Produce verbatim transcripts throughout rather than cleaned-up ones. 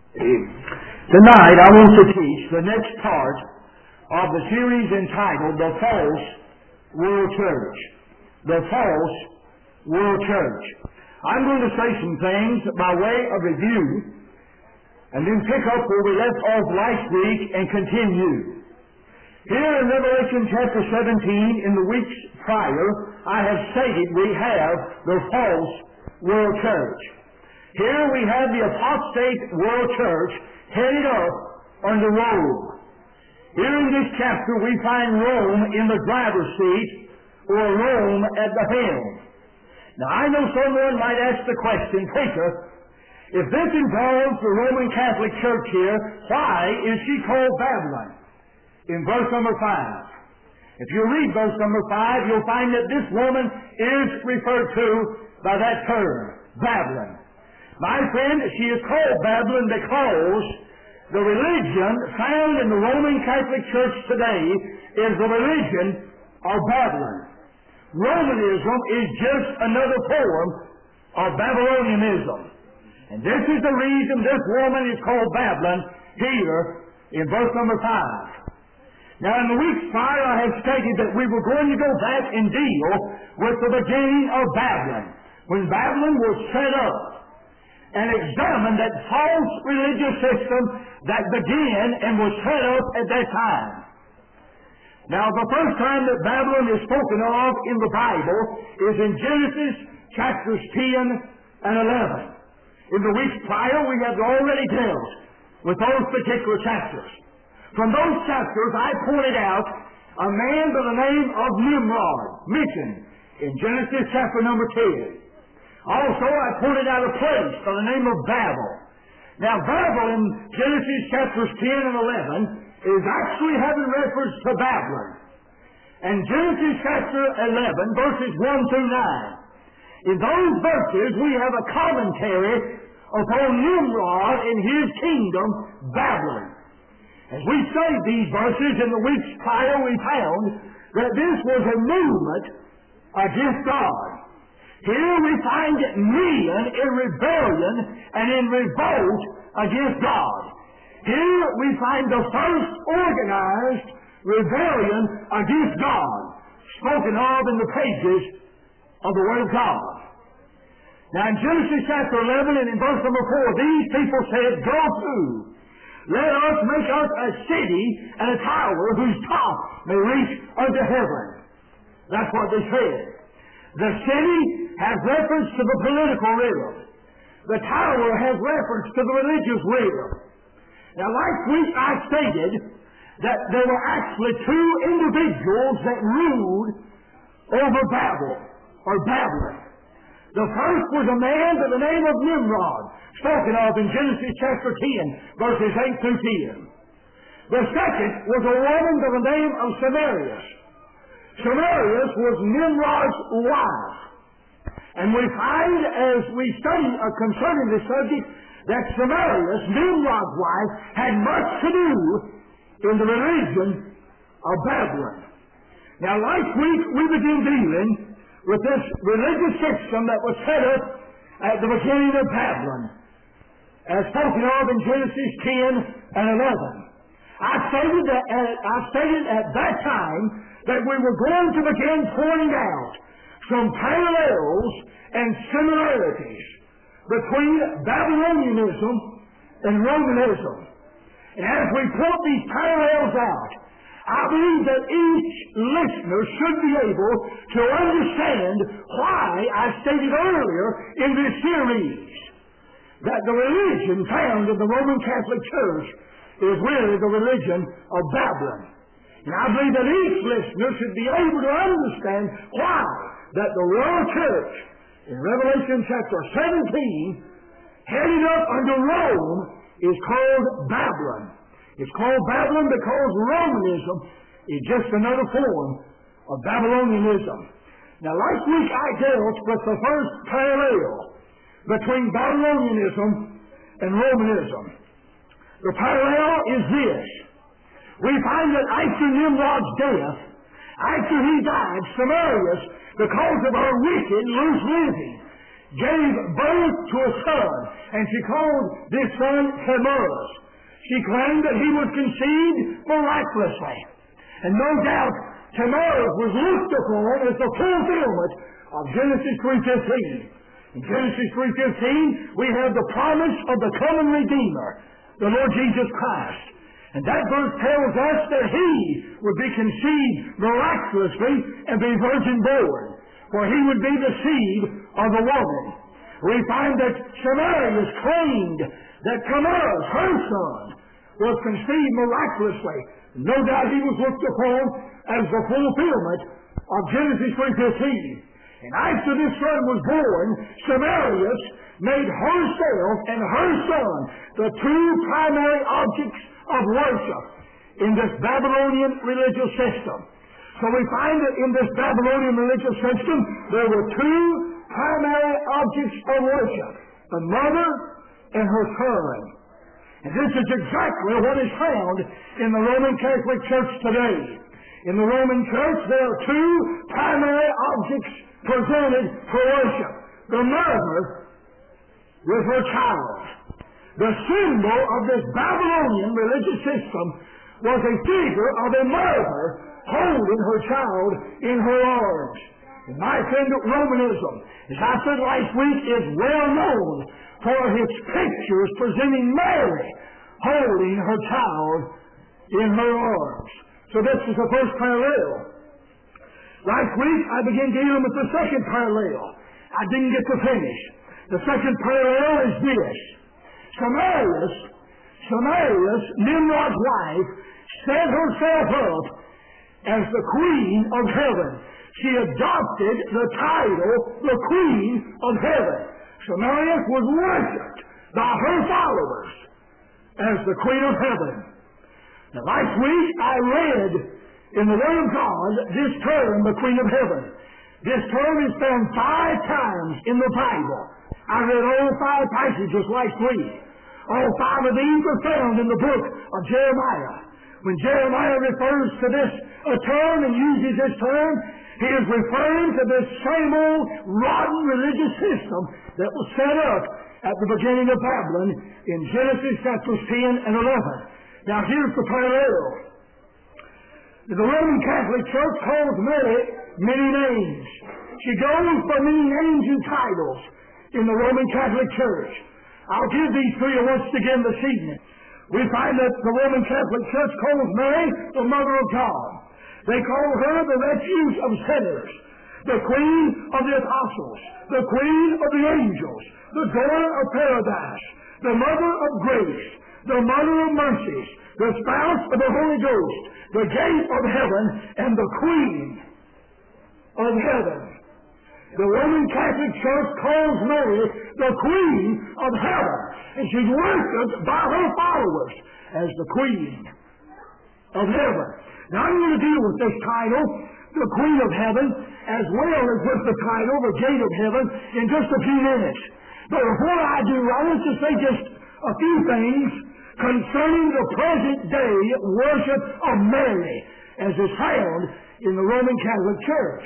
Tonight I want to teach the next part of the series entitled The False World Church. The False World Church. I'm going to say some things by way of review and then pick up where we left off last week and continue. Here in Revelation chapter seventeen, in the weeks prior, I have stated we have the false world church. Here we have the apostate world church headed up under Rome. Here in this chapter we find Rome in the driver's seat or Rome at the helm. Now I know someone might ask the question, Preacher, if this involves the Roman Catholic Church here, why is she called Babylon? In verse number five. If you read verse number five, you'll find that this woman is referred to by that term, Babylon. My friend, she is called Babylon because the religion found in the Roman Catholic Church today is the religion of Babylon. Romanism is just another form of Babylonianism. And this is the reason this woman is called Babylon here in verse number five. Now in the weeks prior I have stated that we were going to go back and deal with the beginning of Babylon, when Babylon was set up, and examine that false religious system that began and was set up at that time. Now the first time that Babylon is spoken of in the Bible is in Genesis chapters ten and eleven. In the weeks prior we have already dealt with those particular chapters. From those chapters I pointed out a man by the name of Nimrod mentioned in Genesis chapter number ten. Also, I pointed out a place by the name of Babel. Now, Babel in Genesis chapters ten and eleven is actually having reference to Babylon. And Genesis chapter eleven, verses one through nine. In those verses, we have a commentary upon Nimrod and his kingdom, Babylon. As we studied these verses in the weeks prior, we found that this was a movement against God. Here we find men in rebellion and in revolt against God. Here we find the first organized rebellion against God, spoken of in the pages of the Word of God. Now in Genesis chapter eleven and in verse number four, these people said, Go to, let us make us a city and a tower whose top may reach unto heaven. That's what they said. The city has reference to the political realm. The tower has reference to the religious realm. Now, last week I stated that there were actually two individuals that ruled over Babel, or Babylon. The first was a man by the name of Nimrod, spoken of in Genesis chapter ten, verses eight through ten. The second was a woman by the name of Samarias. Samarias was Nimrod's wife. And we find, as we study uh, concerning this subject, that Samarias, Nimrod's wife, had much to do in the religion of Babylon. Now, last week we began dealing with this religious system that was set up at the beginning of Babylon, as spoken of in Genesis ten and eleven. I stated that at, I stated at that time that we were going to begin pointing out some parallels and similarities between Babylonianism and Romanism. And as we point these parallels out, I believe that each listener should be able to understand why I stated earlier in this series that the religion found in the Roman Catholic Church is really the religion of Babylon. And I believe that each listener should be able to understand why that the world church in Revelation chapter seventeen, headed up under Rome, is called Babylon. It's called Babylon because Romanism is just another form of Babylonianism. Now last week I dealt with the first parallel between Babylonianism and Romanism. The parallel is this. We find that after Nimrod's death, after he died, Samarias, because of her wicked, loose living, gave birth to a son, and she called this son Tammuz. She claimed that he was conceived miraculously. And no doubt, Tammuz was looked upon as the fulfillment of Genesis three fifteen. In Genesis three fifteen, we have the promise of the coming Redeemer, the Lord Jesus Christ. And that verse tells us that He would be conceived miraculously and be virgin born, for He would be the seed of the woman. We find that Shamarius claimed that Tammuz, her son, was conceived miraculously. No doubt he was looked upon as the fulfillment of Genesis three fifteen. And after this son was born, Shamarius made herself and her son the two primary objects of worship in this Babylonian religious system. So we find that in this Babylonian religious system, there were two primary objects of worship, a mother and her son. And this is exactly what is found in the Roman Catholic Church today. In the Roman Church, there are two primary objects presented for worship. The mother with her child. The symbol of this Babylonian religious system was a figure of a mother holding her child in her arms. And my friend, Romanism, as I said last week, is well known for its pictures presenting Mary holding her child in her arms. So this is the first parallel. Last week I began dealing with the second parallel. I didn't get to finish. The second parallel is this. Shamarius, Shamarius, Nimrod's wife, set herself up as the Queen of Heaven. She adopted the title, the Queen of Heaven. Shamarius was worshipped by her followers as the Queen of Heaven. Now, last week I read in the Word of God this term, the Queen of Heaven. This term is found five times in the Bible. I read all five passages last week. All five of these are found in the book of Jeremiah. When Jeremiah refers to this a term and uses this term, he is referring to this same old rotten religious system that was set up at the beginning of Babylon in Genesis chapters ten and eleven. Now here's the parallel. The Roman Catholic Church calls Mary many names. She goes by many names and titles in the Roman Catholic Church. I'll give these to you once again this evening. We find that the Roman Catholic Church calls Mary the Mother of God. They call her the refuge of sinners, the Queen of the Apostles, the Queen of the Angels, the Daughter of Paradise, the Mother of Grace, the Mother of Mercies, the Spouse of the Holy Ghost, the Gate of Heaven, and the Queen of Heaven. The Roman Catholic Church calls Mary the Queen of Heaven, and she's worshipped by her followers as the Queen of Heaven. Now I'm going to deal with this title, the Queen of Heaven, as well as with the title, the Gate of Heaven, in just a few minutes. But before I do, I want to say just a few things concerning the present day worship of Mary, as is found in the Roman Catholic Church.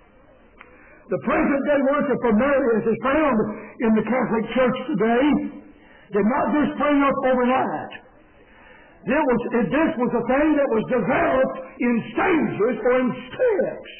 The present day worship of Mary, as is found in the Catholic Church today, did not just spring up overnight. It was, it, this was a thing that was developed in stages or in steps.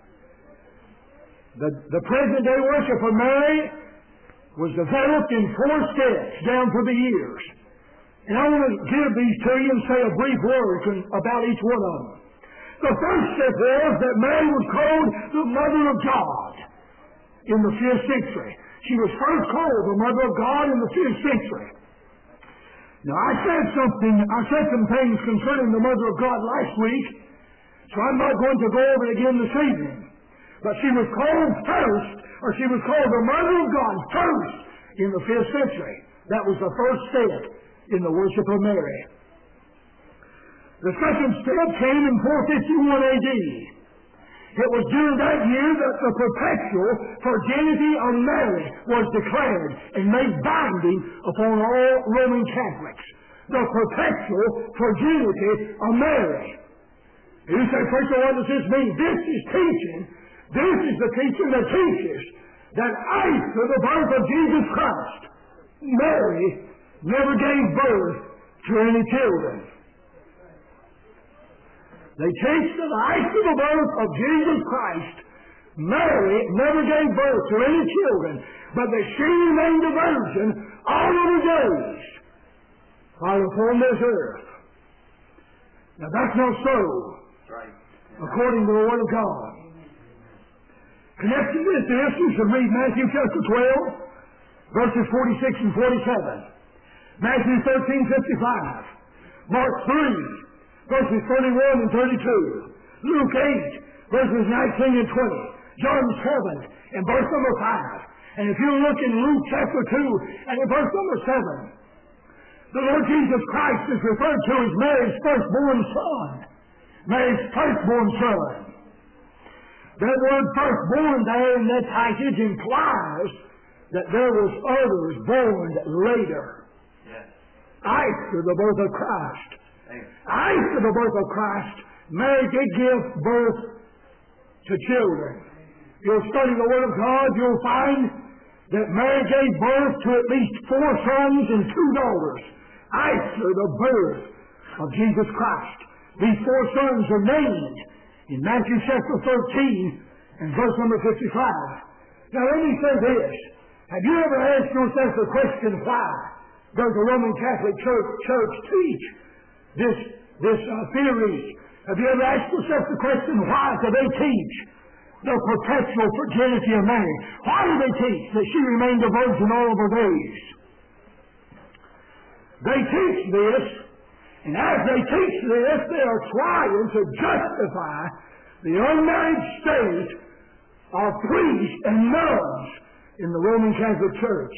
The, the present day worship of Mary was developed in four steps down through the years. And I want to give these to you and say a brief word about each one of them. The first step was that Mary was called the Mother of God in the fifth century. She was first called the Mother of God in the fifth century. Now, I said something, I said some things concerning the Mother of God last week, so I'm not going to go over it again this evening. But she was called first, or she was called the Mother of God first in the fifth century. That was the first step in the worship of Mary. The second step came in four fifty-one A D. It was during that year that the perpetual virginity of Mary was declared and made binding upon all Roman Catholics. The perpetual virginity of Mary. You say, preacher, what does this mean? This is teaching. This is the teaching that teaches that after the birth of Jesus Christ, Mary never gave birth to any children. They teach that after the birth of Jesus Christ, Mary never gave birth to any children, but that she remained a virgin all of her days while upon this earth. Now that's not so, according to the Word of God. Connected with this, you should read Matthew chapter twelve, verses forty-six and forty-seven. Matthew thirteen, fifty-five. Mark three, verses thirty-one and thirty-two. Luke eight, verses nineteen and twenty. John seven, and verse number five. And if you look in Luke chapter two, and in verse number seven, the Lord Jesus Christ is referred to as Mary's firstborn son. Mary's firstborn son. That word firstborn there in that passage implies that there was others born later. Yes. After the birth of Christ. Thanks. After the birth of Christ, Mary did give birth to children. You'll study the Word of God, you'll find that Mary gave birth to at least four sons and two daughters after the birth of Jesus Christ. These four sons are named in Matthew chapter thirteen and verse number fifty-five. Now let me say this. Have you ever asked yourself the question, why does the Roman Catholic Church, Church teach this, this uh, theory? Have you ever asked yourself the question, why do they teach the perpetual virginity of Mary? Why do they teach that she remained a virgin all of her days? They teach this, and as they teach this, they are trying to justify the unmarried state of priests and nuns in the Roman Catholic Church.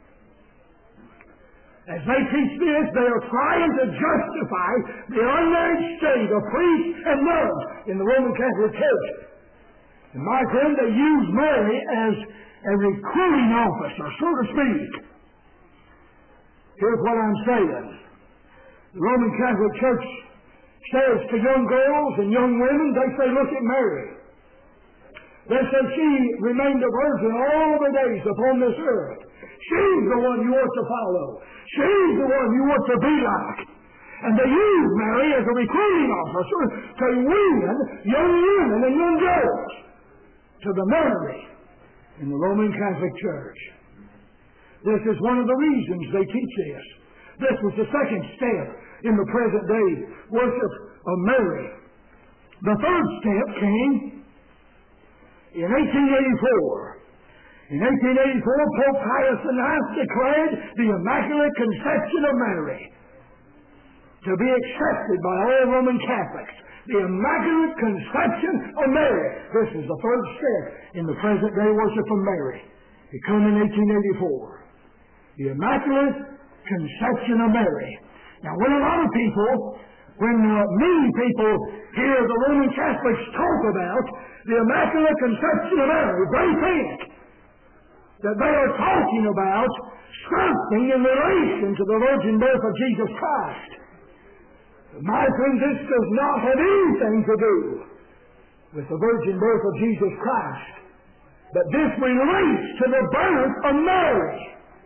As they teach this, they are trying to justify the unmarried state of priests and nuns in the Roman Catholic Church. And my friend, they use Mary as a recruiting officer, so to speak. Here's what I'm saying. The Roman Catholic Church says to young girls and young women, they say, look at Mary. They say she remained a virgin all the days upon this earth. She's the one you ought to follow. She's the one you ought to be like. And they use Mary as a recruiting officer to win young women and young girls to the marriage in the Roman Catholic Church. This is one of the reasons they teach this. This was the second step in the present day worship of Mary. The third step came in eighteen eighty-four. In eighteen eighty-four, Pope Pius the ninth declared the Immaculate Conception of Mary to be accepted by all Roman Catholics. The Immaculate Conception of Mary. This is the third step in the present day worship of Mary. It came in eighteen eighty-four. The Immaculate Conception of Mary. Now, when a lot of people, when uh, many people hear the Roman Catholics talk about the Immaculate Conception of Mary, they think that they are talking about something in relation to the virgin birth of Jesus Christ. My friend, this does not have anything to do with the virgin birth of Jesus Christ, but this relates to the birth of Mary.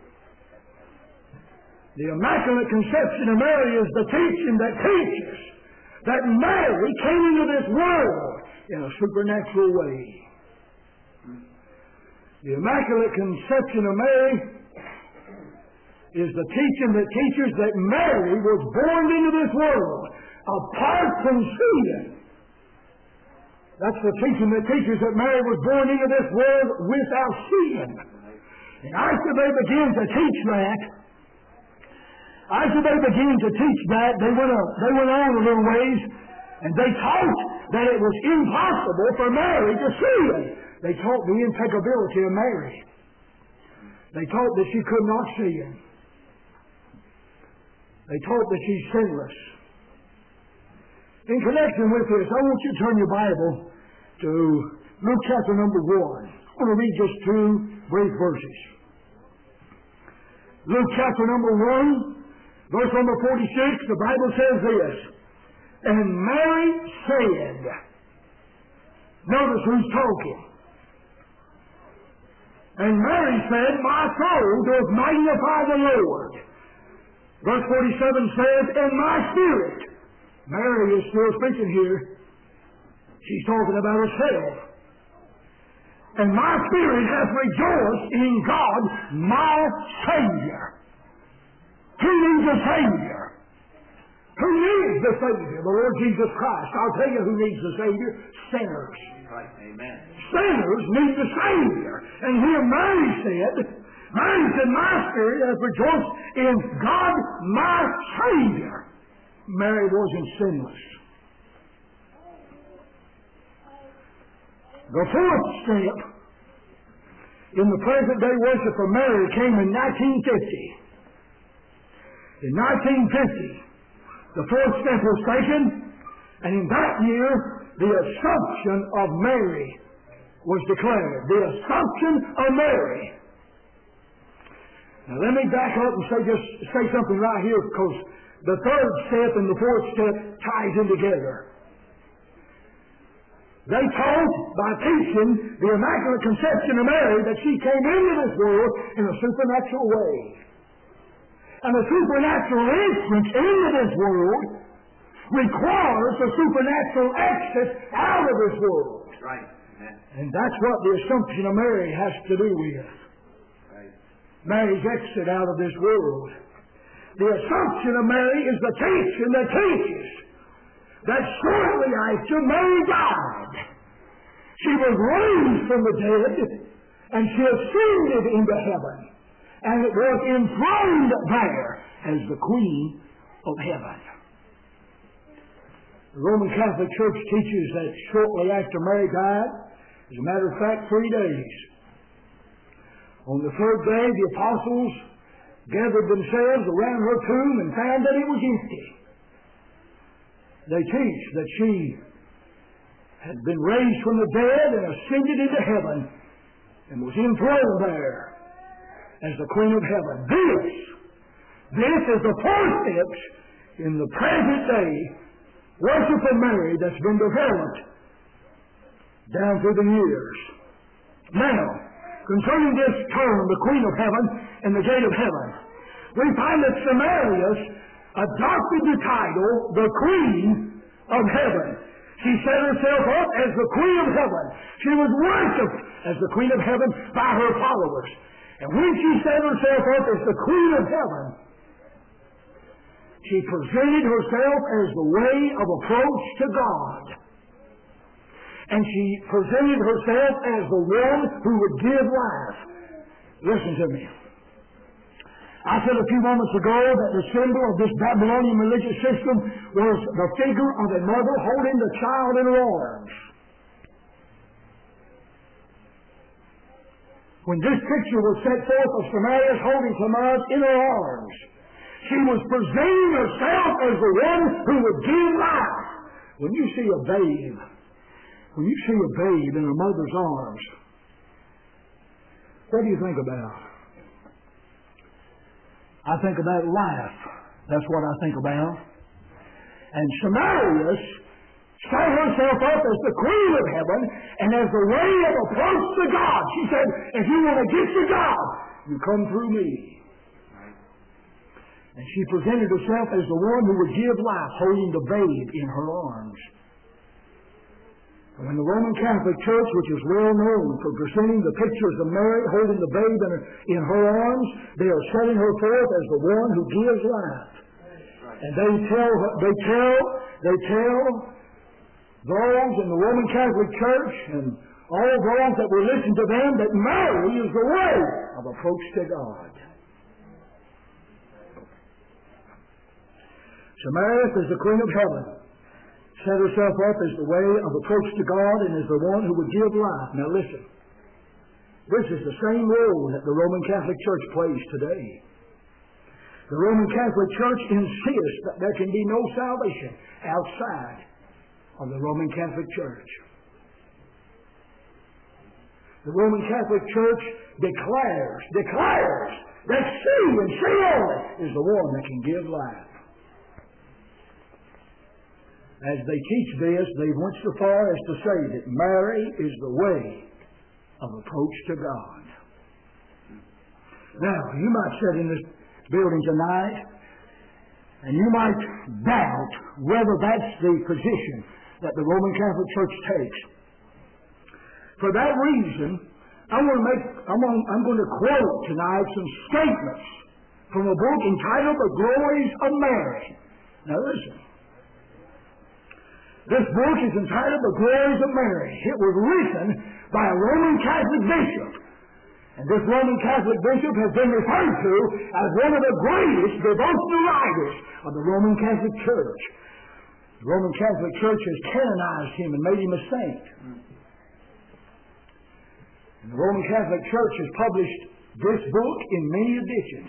The Immaculate Conception of Mary is the teaching that teaches that Mary came into this world in a supernatural way. The Immaculate Conception of Mary is the teaching that teaches that Mary was born into this world apart from sin. That's the teaching that teaches that Mary was born into this world without sin. And after they began to teach that, after they began to teach that, they went, up, they went on a little ways, and they taught that it was impossible for Mary to sin. They taught the impeccability of Mary. They taught that she could not sin. They taught that she's sinless. In connection with this, I want you to turn your Bible to Luke chapter number one. I want to read just two brief verses. Luke chapter number one, verse number forty-six, the Bible says this, and Mary said, notice who's talking. And Mary said, my soul doth magnify the Lord. Verse forty-seven says, and my spirit. Mary is still speaking here. She's talking about herself. And my spirit hath rejoiced in God, my Savior. Who needs a Savior? Who needs the Savior? The Lord Jesus Christ. I'll tell you who needs the Savior. Sinners. Right. Amen. Sinners need the Savior. And here Mary said, Mary said, my spirit hath rejoiced in God, my Savior. Mary wasn't sinless. The fourth step in the present day worship of Mary came in nineteen fifty. In nineteen fifty, the fourth step was taken, and in that year, the Assumption of Mary was declared. The Assumption of Mary. Now let me back up and say just say something right here, because the third step and the fourth step ties in together. They taught by teaching the Immaculate Conception of Mary that she came into this world in a supernatural way. And the supernatural entrance into this world requires a supernatural exit out of this world. Right. And that's what the Assumption of Mary has to do with. Right. Mary's exit out of this world. The Assumption of Mary is the teaching that teaches that shortly after Mary died, she was raised from the dead, and she ascended into heaven, and it was enthroned there as the Queen of Heaven. The Roman Catholic Church teaches that shortly after Mary died, as a matter of fact, three days. On the third day, the apostles gathered themselves around her tomb and found that it was empty. They teach that she had been raised from the dead and ascended into heaven and was enthroned there as the Queen of Heaven. This, this is the fourth step in the present day worship of Mary that's been developed down through the years. Now, concerning this term, the Queen of Heaven and the Gate of Heaven, we find that Samarius adopted the title, the Queen of Heaven. She set herself up as the Queen of Heaven. She was worshipped as the Queen of Heaven by her followers. And when she set herself up as the Queen of Heaven, she presented herself as the way of approach to God. And she presented herself as the one who would give life. Listen to me. I said a few moments ago that the symbol of this Babylonian religious system was the figure of a mother holding the child in her arms. When this picture was set forth of Samarius holding Samarius in her arms, she was presenting herself as the one who would give life. When you see a babe, when you see a babe in a mother's arms, what do you think about? I think about life. That's what I think about. And Samarius set herself up as the Queen of Heaven and as the way of approach to God. She said, if you want to get to God, you come through me. And she presented herself as the one who would give life, holding the babe in her arms. And when the Roman Catholic Church, which is well known for presenting the pictures of Mary holding the babe in her, in her arms, they are setting her forth as the one who gives life. And they tell, they tell, they tell those in the Roman Catholic Church and all those that will listen to them that Mary is the way of approach to God. Samarius is the Queen of Heaven. Set herself up as the way of approach to God and as the one who would give life. Now listen. This is the same role that the Roman Catholic Church plays today. The Roman Catholic Church insists that there can be no salvation outside of the Roman Catholic Church. The Roman Catholic Church declares, declares that she and she only is the one that can give life. As they teach this, they went so far as to say that Mary is the way of approach to God. Now, you might sit in this building tonight, and you might doubt whether that's the position that the Roman Catholic Church takes. For that reason, I'm going to make, I'm going, I'm going to quote tonight some statements from a book entitled The Glories of Mary. Now listen. This book is entitled The Glories of Mary. It was written by a Roman Catholic bishop. And this Roman Catholic bishop has been referred to as one of the greatest devotional writers of the Roman Catholic Church. The Roman Catholic Church has canonized him and made him a saint. And the Roman Catholic Church has published this book in many editions.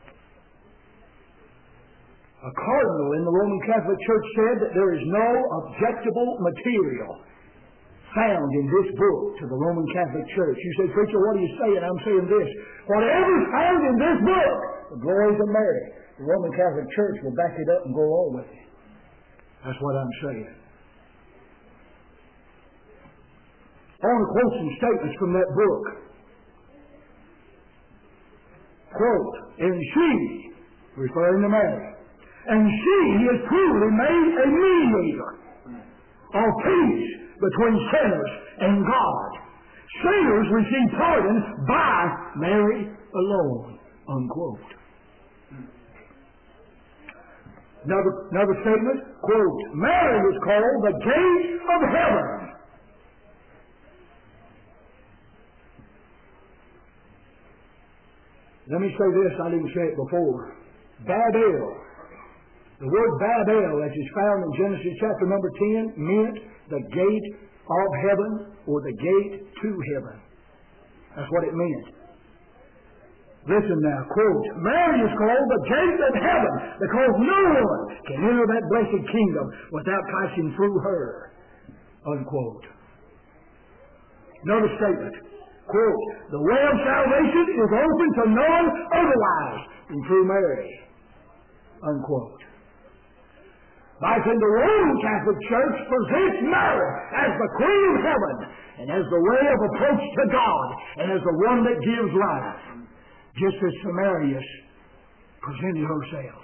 A cardinal in the Roman Catholic Church said that there is no objectable material found in this book to the Roman Catholic Church. You say, preacher, what are you saying? I'm saying this. Whatever's found in this book, the Glories of Mary, the Roman Catholic Church will back it up and go on with it. That's what I'm saying. I want to quote some statements from that book. Quote, and she, referring to Mary, and she is truly made a mediator of peace between sinners and God. Sinners receive pardon by Mary alone. Unquote. Another, another statement, quote, Mary is called the gate of heaven. Let me say this, I didn't say it before. Babel. The word Babel, as is found in Genesis chapter number ten, meant the gate of heaven or the gate to heaven. That's what it meant. Listen now, quote, Mary is called the gate of heaven because no one can enter that blessed kingdom without passing through her. Unquote. Another statement, quote, the way of salvation is open to none otherwise than through Mary. Unquote. I said the Roman Catholic Church presents Mary as the Queen of Heaven and as the way of approach to God and as the one that gives life, just as Samarius presented herself.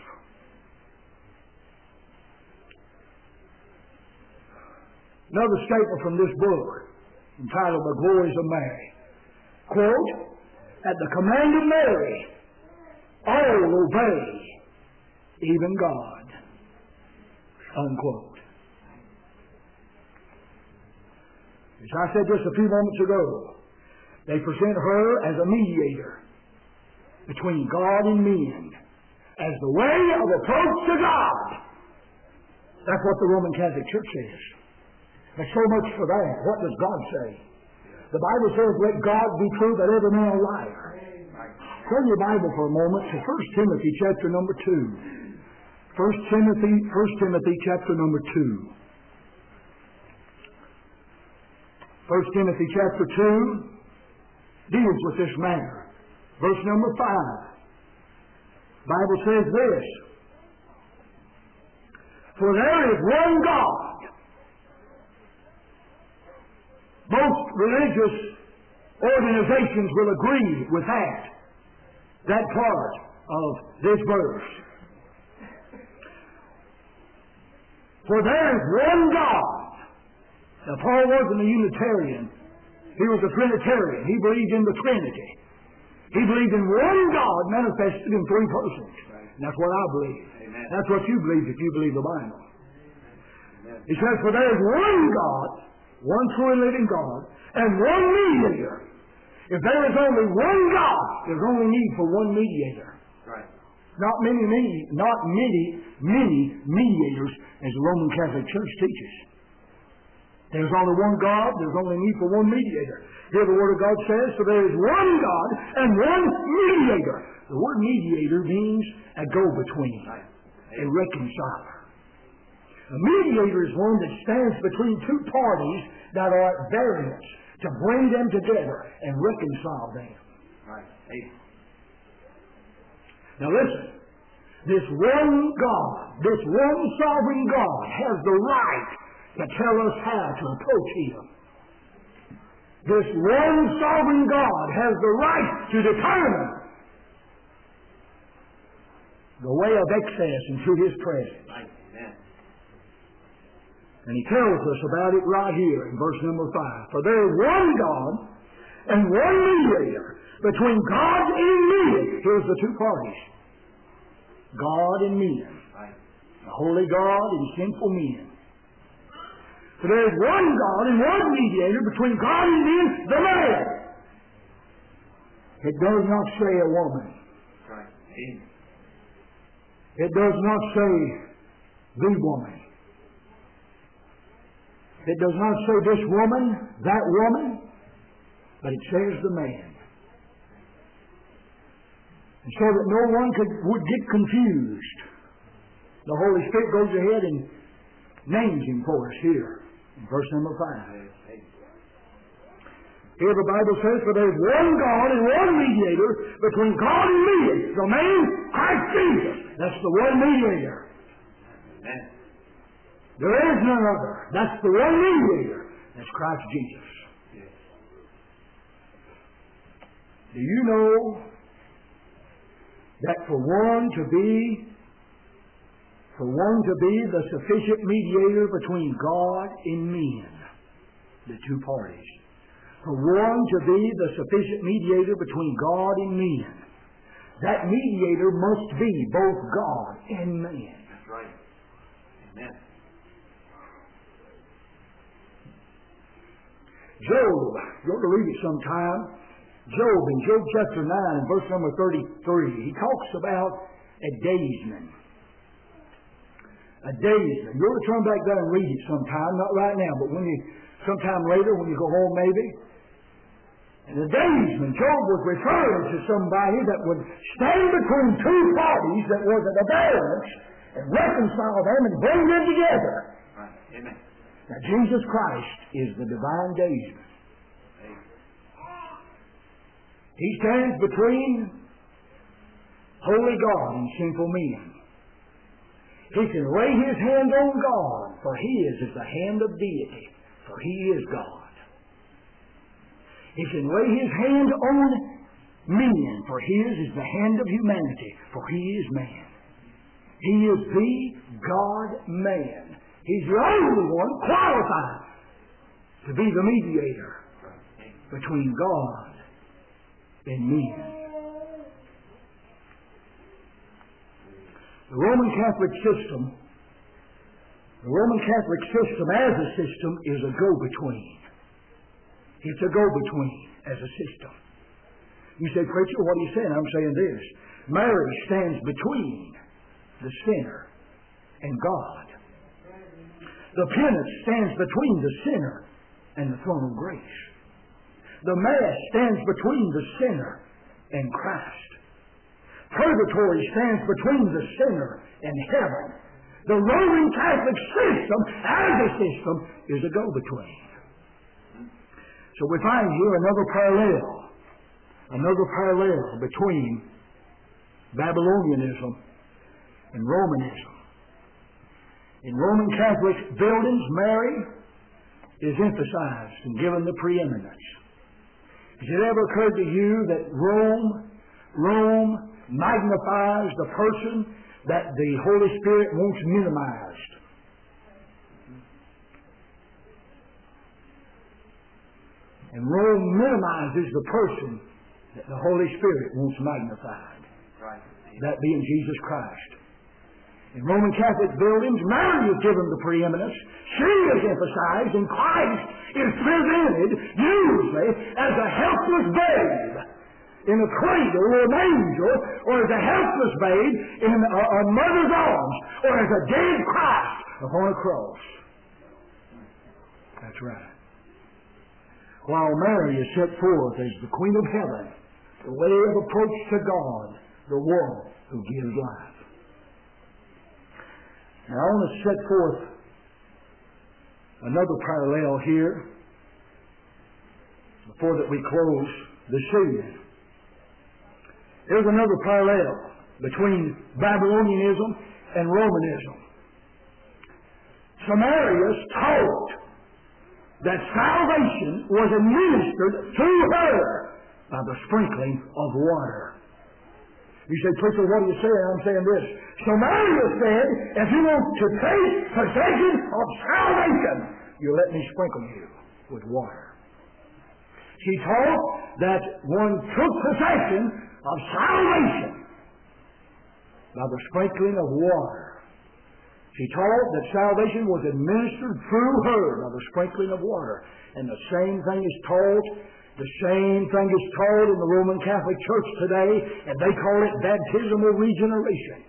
Another statement from this book entitled The Glories of Mary. Quote, at the command of Mary, all obey, even God. Unquote. As I said just a few moments ago, they present her as a mediator between God and men, as the way of approach to God. That's what the Roman Catholic Church says. There's so much for that. What does God say? The Bible says, let God be true, but every man a liar. Turn your Bible for a moment to First Timothy chapter number two. First Timothy, First Timothy chapter number two. First Timothy chapter two deals with this matter. Verse number five. The Bible says this. For there is one God. Most religious organizations will agree with that. That part of this verse. For there is one God. Now, Paul wasn't a Unitarian. He was a Trinitarian. He believed in the Trinity. He believed in one God manifested in three persons. And that's what I believe. Amen. That's what you believe if you believe the Bible. Amen. He says, for there is one God, one true and living God, and one mediator. If there is only one God, there's only need for one mediator. Right. Not many, many, not many, many mediators, as the Roman Catholic Church teaches. There's only one God, there's only need for one mediator. Here the Word of God says, so there is one God and one mediator. The word mediator means a go-between, a reconciler. A mediator is one that stands between two parties that are at variance to bring them together and reconcile them. Right. Now listen, this one God, this one sovereign God has the right to tell us how to approach Him. This one sovereign God has the right to determine the way of excess into His presence. Amen. And He tells us about it right here in verse number five. For there is one God and one mediator between God and men. Here's the two parties. God and men. The holy God and sinful men. For there is one God and one mediator between God and men, the man. It does not say a woman. It does not say the woman. It does not say this woman, that woman, but it says the man. And so that no one could, would get confused, the Holy Spirit goes ahead and names Him for us here in verse number five. Here the Bible says, for there is one God and one mediator between God and men, the man, Christ Jesus. That's the one mediator. Amen. There is none other. That's the one mediator. That's Christ Jesus. Yes. Do you know that for one to be for one to be the sufficient mediator between God and men, the two parties, for one to be the sufficient mediator between God and men, that mediator must be both God and man. That's right. Amen. Job, you ought to read it sometime. Job, in Job chapter nine, and verse number thirty-three, he talks about a daysman. A daysman. You ought to turn back there and read it sometime, not right now, but when you, sometime later, when you go home maybe. And the daysman, Job was referring to somebody that would stand between two parties that was at a balance and reconcile them and bring them together. Right. Amen. Now, Jesus Christ is the divine daysman. He stands between holy God and sinful men. He can lay His hand on God, for His is the hand of deity, for He is God. He can lay His hand on men, for His is the hand of humanity, for He is man. He is the God-man. He's the only one qualified to be the mediator between God and men. The Roman Catholic system, the Roman Catholic system as a system is a go-between. It's a go-between as a system. You say, preacher, what are you saying? I'm saying this. Mary stands between the sinner and God. The penance stands between the sinner and the throne of grace. The Mass stands between the sinner and Christ. Purgatory stands between the sinner and heaven. The Roman Catholic system, as a system, is a go-between. So we find here another parallel, another parallel between Babylonianism and Romanism. In Roman Catholic buildings, Mary is emphasized and given the preeminence. Has it ever occurred to you that Rome, Rome magnifies the person that the Holy Spirit wants minimized? And Rome minimizes the person that the Holy Spirit wants magnified. Right. That being Jesus Christ. In Roman Catholic buildings, Mary is given the preeminence. She is emphasized, and Christ is presented usually as a helpless babe in a cradle or a manger, or as a helpless babe in a, a mother's arms, or as a dead Christ upon a cross. That's right. While Mary is set forth as the Queen of Heaven, the way of approach to God, the one who gives life. Now I want to set forth another parallel here before that we close this evening. There's another parallel between Babylonianism and Romanism. Samarius taught that salvation was administered through her by the sprinkling of water. You say, preacher, what are you saying? I'm saying this. Samaria said, if you want to take possession of salvation, you let me sprinkle you with water. She taught that one took possession of salvation by the sprinkling of water. She taught that salvation was administered through her by the sprinkling of water. And the same thing is taught, the same thing is taught in the Roman Catholic Church today, and they call it baptismal regeneration.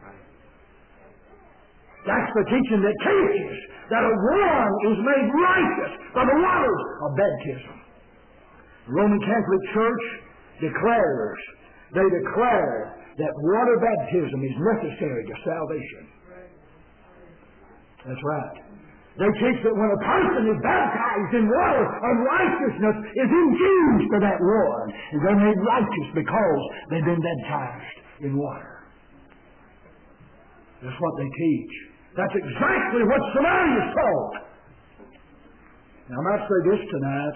That's the teaching that teaches that a one is made righteous by the waters of baptism. The Roman Catholic Church declares, they declare that water baptism is necessary to salvation. That's right. They teach that when a person is baptized in water, unrighteousness is infused to that water. And they're made righteous because they've been baptized in water. That's what they teach. That's exactly what Samaria taught. Now I might say this tonight.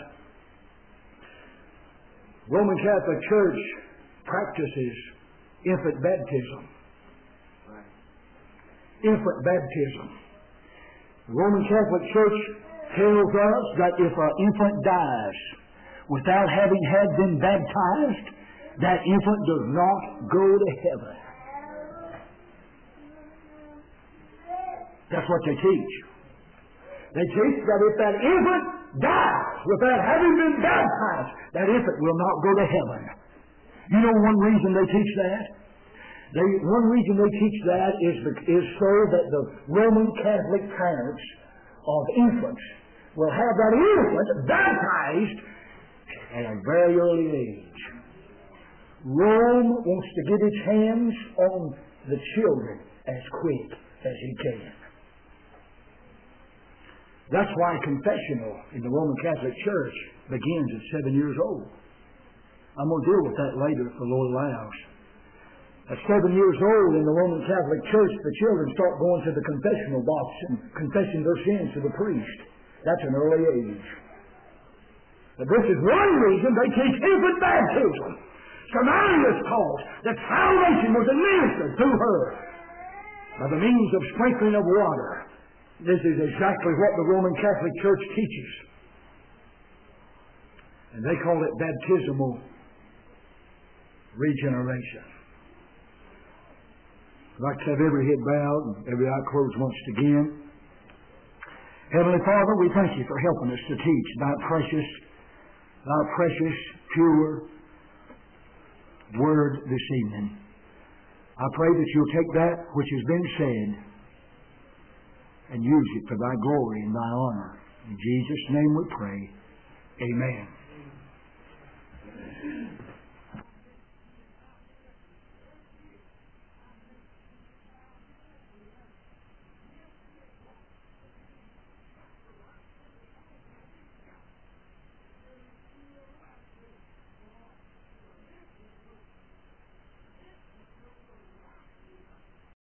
Roman Catholic Church practices infant baptism. Infant baptism. The Roman Catholic Church tells us that if an infant dies without having had been baptized, that infant does not go to heaven. That's what they teach. They teach that if that infant dies without having been baptized, that infant will not go to heaven. You know one reason they teach that? They, one reason they teach that is, is so that the Roman Catholic parents of infants will have that infant baptized at a very early age. Rome wants to get its hands on the children as quick as he can. That's why confessional in the Roman Catholic Church begins at seven years old. I'm going to deal with that later if the Lord allows. At seven years old in the Roman Catholic Church, the children start going to the confessional box and confessing their sins to the priest. That's an early age. But this is one reason they teach infant baptism. Samaria's taught that salvation was administered through her by the means of sprinkling of water. This is exactly what the Roman Catholic Church teaches. And they call it baptismal regeneration. I'd like to have every head bowed and every eye closed once again. Heavenly Father, we thank you for helping us to teach thy precious, thy precious, pure word this evening. I pray that you'll take that which has been said and use it for thy glory and thy honor. In Jesus' name we pray. Amen.